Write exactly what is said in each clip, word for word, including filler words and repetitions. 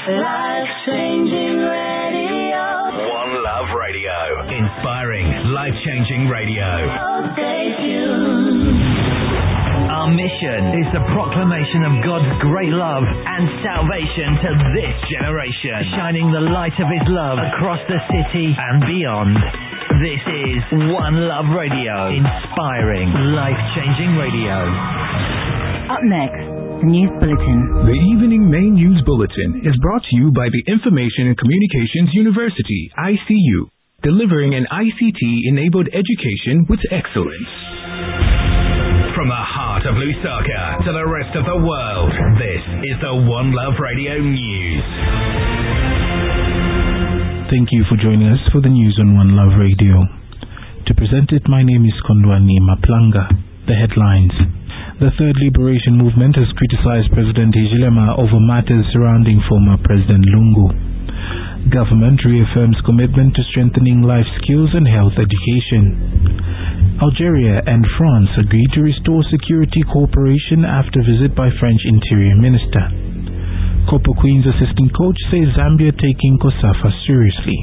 Life-changing radio. One Love Radio. Inspiring, life-changing radio. Stay tuned. Our mission is the proclamation of God's great love and salvation to this generation, shining the light of His love across the city and beyond. This is One Love Radio, inspiring, life-changing radio. Up next, the News Bulletin. The Evening Main News Bulletin is brought to you by the Information and Communications University, I C U, delivering an I C T-enabled education with excellence. From the heart of Lusaka to the rest of the world, this is the One Love Radio News. Thank you for joining us for the news on One Love Radio. To present it, my name is Kondwani Maplanga. The headlines. The Third Liberation Movement has criticized President Hichilema over matters surrounding former President Lungu. Government reaffirms commitment to strengthening life skills and health education. Algeria and France agreed to restore security cooperation after visit by French Interior Minister. Copper Queen's assistant coach says Zambia taking COSAFA seriously.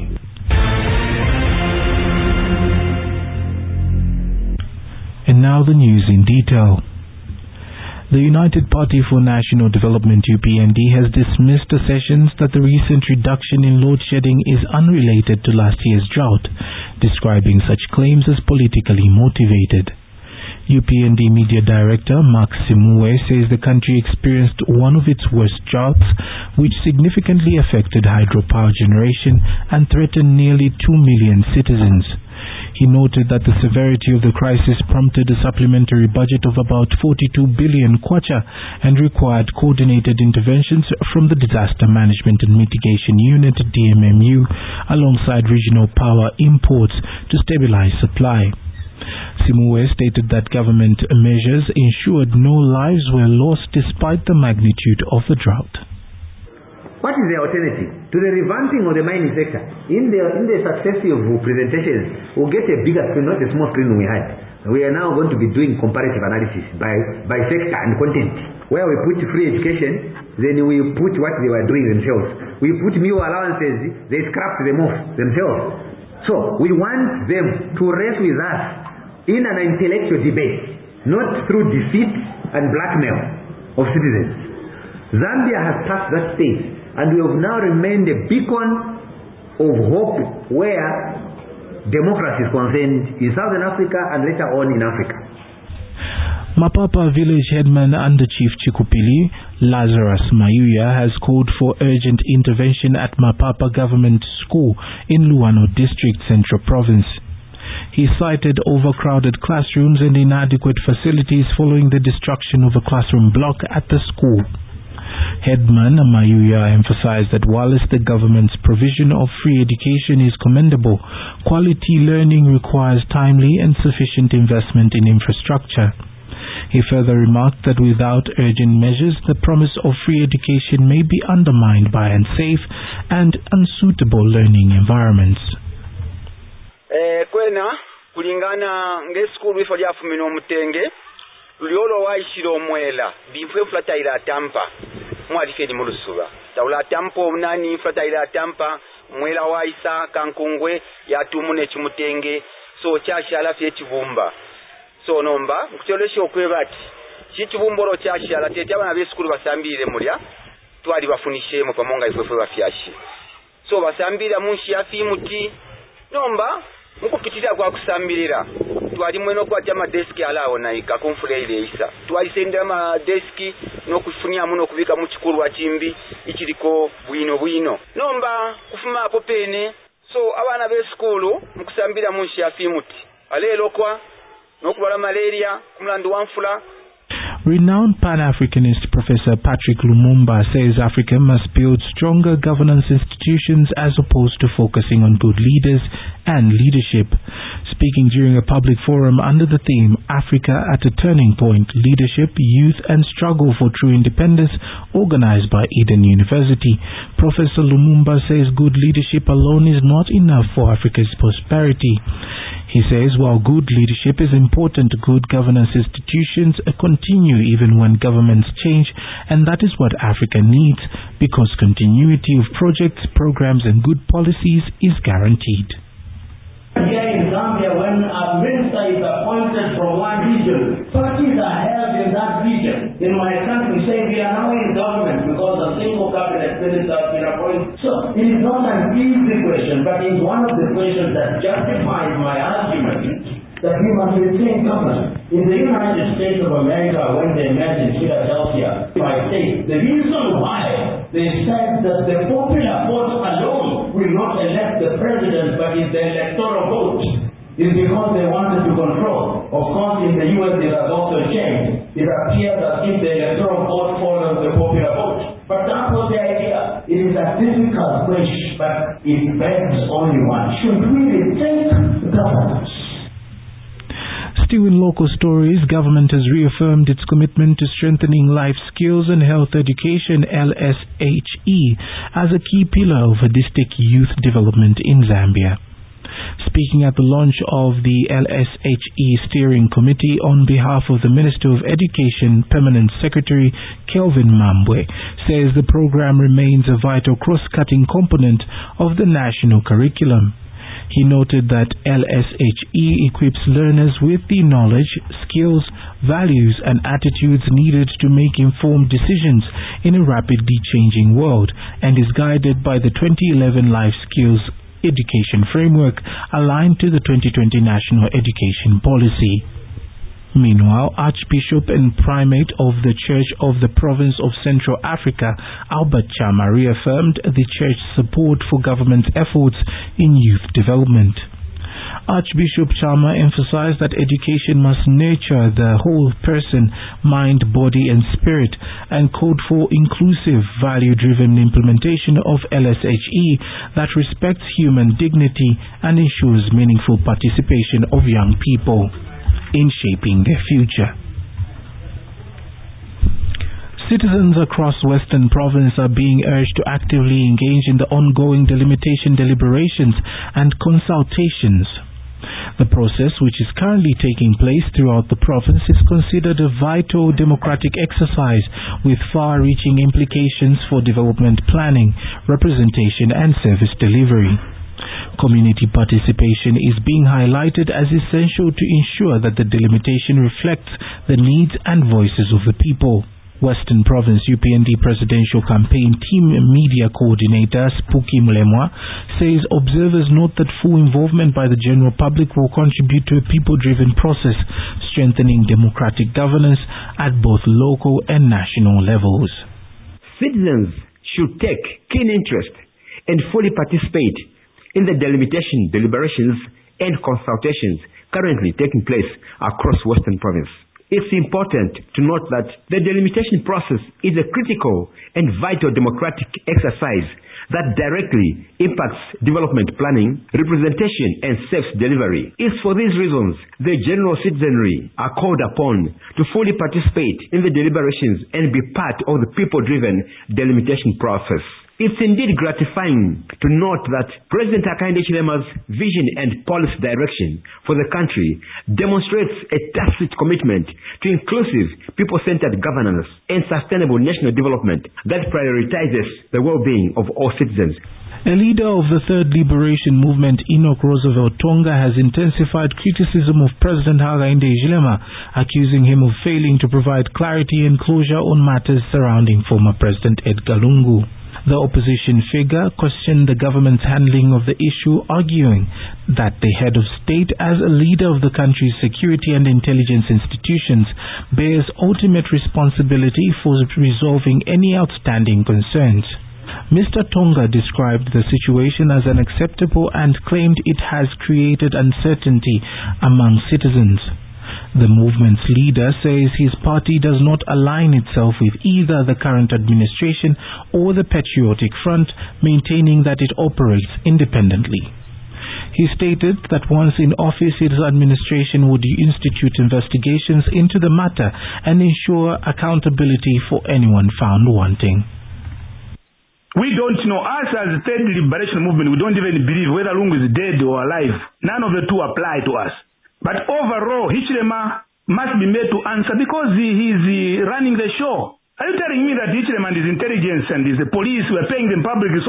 And now the news in detail. The United Party for National Development U P N D has dismissed assertions that the recent reduction in load shedding is unrelated to last year's drought, describing such claims as politically motivated. U P N D Media Director Max Simue says the country experienced one of its worst droughts, which significantly affected hydropower generation and threatened nearly two million citizens. He noted that the severity of the crisis prompted a supplementary budget of about forty-two billion kwacha and required coordinated interventions from the Disaster Management and Mitigation Unit D M M U alongside regional power imports to stabilize supply. Simue stated that government measures ensured no lives were lost despite the magnitude of the drought. What is the alternative to the revamping of the mining sector? In the in the successive presentations, we'll get a bigger screen, not a small screen we had. We are now going to be doing comparative analysis by, by sector and content. Where we put free education, then we put what they were doing themselves. We put meal allowances, they scrapped them off themselves. So we want them to race with us in an intellectual debate, not through deceit and blackmail of citizens. Zambia has passed that stage, and we have now remained a beacon of hope where democracy is concerned in Southern Africa and later on in Africa. Mapapa village headman under Chief Chikupili, Lazarus Mayuya, has called for urgent intervention at Mapapa Government School in Luano District, Central Province. He cited overcrowded classrooms and inadequate facilities following the destruction of a classroom block at the school. Headman Mayuya emphasized that whilst the government's provision of free education is commendable, quality learning requires timely and sufficient investment in infrastructure. He further remarked that without urgent measures, the promise of free education may be undermined by unsafe and unsuitable learning environments. Eh, kwena kulingana ng'eskulu ifo lyafumina omutenge luliolo waishiro omwela bimfwe flataira tampa mwali fedi mulusuba taula tampo nani flataira tampa mwela waisa kankungwe yatumune chimutenge so chashala fye chibumba so nomba mkutyoleshe okwebati chichibumboro chashala tete abana b'eskulu basambire mulya twali bafunishemo pamonga ifwe bafyashi so basambira munshi yafi muti nomba mukupitira kwa kusambirira twali mweno kwa jama deski alawo naika kumfule ile isa twali sendera ma deski no kufunia muno kubika mu kikuru wa chimbi ikiliko bwino bwino nomba kufuma hapo pene so abana be skulu mukusambira munshi yafimuti alelo kwa nokubala malaria kumlandu wanfula. Renowned Pan-Africanist Professor Patrick Lumumba says Africa must build stronger governance institutions as opposed to focusing on good leaders and leadership. Speaking during a public forum under the theme Africa at a Turning Point, Leadership, Youth and Struggle for True Independence, organized by Eden University, Professor Lumumba says good leadership alone is not enough for Africa's prosperity. He says while good leadership is important, good governance institutions continue even when governments change, and that is what Africa needs because continuity of projects, programs and good policies is guaranteed. Here in Zambia, when a minister is appointed from one region, parties are held in that region. In my country, saying we are now in government because a single cabinet minister has been appointed. So it is not an easy question, but it is one of the questions that justifies my argument that we must retain government. In the United States of America, when they met in Philadelphia, I say the reason why they said that the popular vote alone will not elect the president, but is the electoral vote, is because they wanted to control. Of course, in the U S it has also changed. It appears as if the electoral vote follows the popular vote. But that was the idea. It is a difficult question, but it begs only one. Should we rethink governance? Still in local stories, government has reaffirmed its commitment to strengthening life skills and health education L S H E as a key pillar of holistic youth development in Zambia. Speaking at the launch of the L S H E Steering Committee on behalf of the Minister of Education, Permanent Secretary Kelvin Mambwe, says the program remains a vital cross-cutting component of the national curriculum. He noted that L S H E equips learners with the knowledge, skills, values and attitudes needed to make informed decisions in a rapidly changing world and is guided by the twenty eleven Life Skills Education Framework aligned to the twenty twenty National Education Policy. Meanwhile, Archbishop and Primate of the Church of the Province of Central Africa, Albert Chama, reaffirmed the Church's support for government's efforts in youth development. Archbishop Chama emphasized that education must nurture the whole person, mind, body and spirit, and called for inclusive, value-driven implementation of L S H E that respects human dignity and ensures meaningful participation of young people in shaping their future. Citizens across Western Province are being urged to actively engage in the ongoing delimitation deliberations and consultations. The process, which is currently taking place throughout the province, is considered a vital democratic exercise with far-reaching implications for development planning, representation and service delivery. Community participation is being highlighted as essential to ensure that the delimitation reflects the needs and voices of the people. Western Province U P N D Presidential Campaign Team Media Coordinator Spooky Mlemwa says observers note that full involvement by the general public will contribute to a people-driven process, strengthening democratic governance at both local and national levels. Citizens should take keen interest and fully participate in the delimitation, deliberations and consultations currently taking place across Western Province. It's important to note that the delimitation process is a critical and vital democratic exercise that directly impacts development planning, representation and service delivery. It's for these reasons the general citizenry are called upon to fully participate in the deliberations and be part of the people-driven delimitation process. It's indeed gratifying to note that President Hakainde Hichilema's vision and policy direction for the country demonstrates a tacit commitment to inclusive, people-centered governance and sustainable national development that prioritizes the well-being of all citizens. A leader of the Third Liberation Movement, Enoch Roosevelt Tonga, has intensified criticism of President Hakainde Hichilema, accusing him of failing to provide clarity and closure on matters surrounding former President Edgar Lungu. The opposition figure questioned the government's handling of the issue, arguing that the head of state, as a leader of the country's security and intelligence institutions, bears ultimate responsibility for resolving any outstanding concerns. Mister Tonga described the situation as unacceptable and claimed it has created uncertainty among citizens. The movement's leader says his party does not align itself with either the current administration or the Patriotic Front, maintaining that it operates independently. He stated that once in office, his administration would institute investigations into the matter and ensure accountability for anyone found wanting. We don't know. Us as the Third Liberation Movement, we don't even believe whether Lungu is dead or alive. None of the two apply to us. But overall, Hichilema must be made to answer because he, he is uh, running the show. Are you telling me that Hichilema and his intelligence and his police were paying them public